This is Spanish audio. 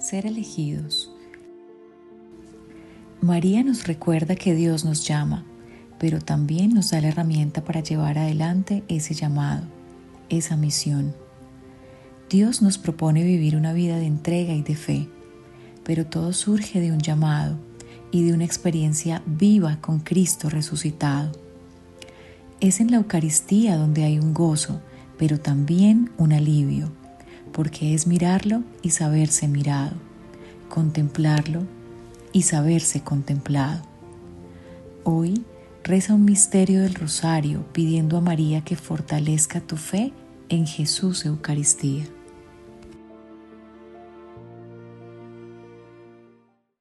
Ser elegidos. María nos recuerda que Dios nos llama, pero también nos da la herramienta para llevar adelante ese llamado, esa misión. Dios nos propone vivir una vida de entrega y de fe, pero todo surge de un llamado y de una experiencia viva con Cristo resucitado. Es en la Eucaristía donde hay un gozo, pero también un alivio, porque es mirarlo y saberse mirado, contemplarlo y saberse contemplado. Hoy reza un misterio del Rosario pidiendo a María que fortalezca tu fe en Jesús Eucaristía.